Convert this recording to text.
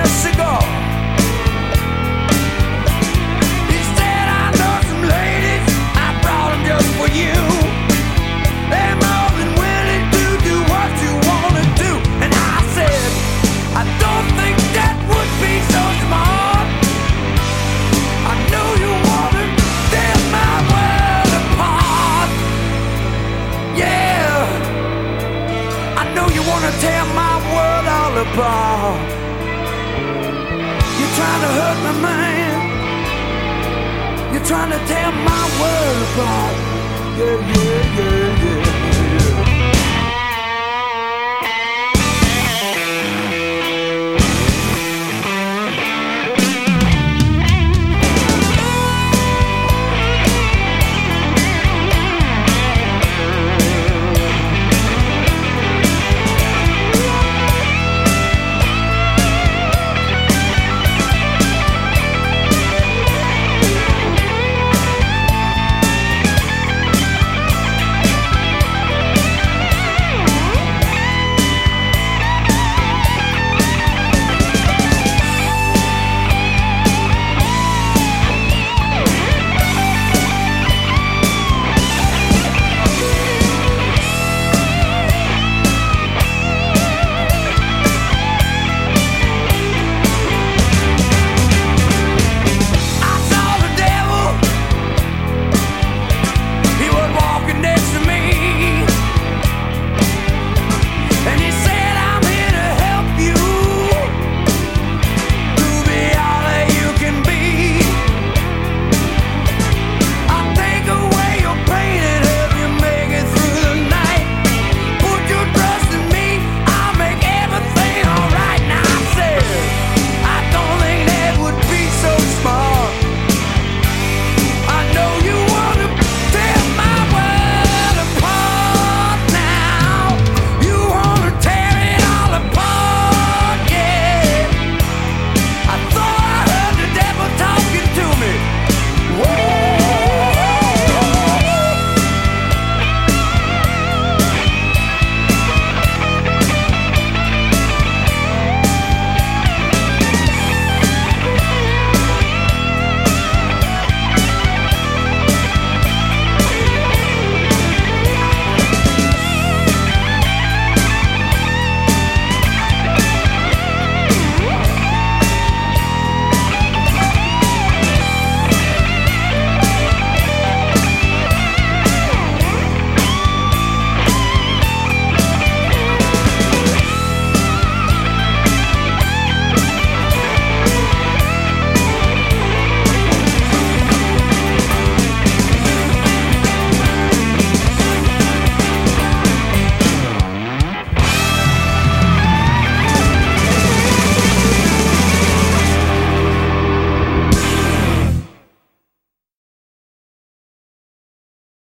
a cigar. He said, I know some ladies, I brought them just for you. They're more than willing to do what you want to do. And I said, I don't think that would be so smart. I know you want to tear my world apart. Yeah, I know you want to tear my world all apart. You're trying to hurt me, man. You're trying to tear my world apart. Yeah, yeah, yeah, yeah.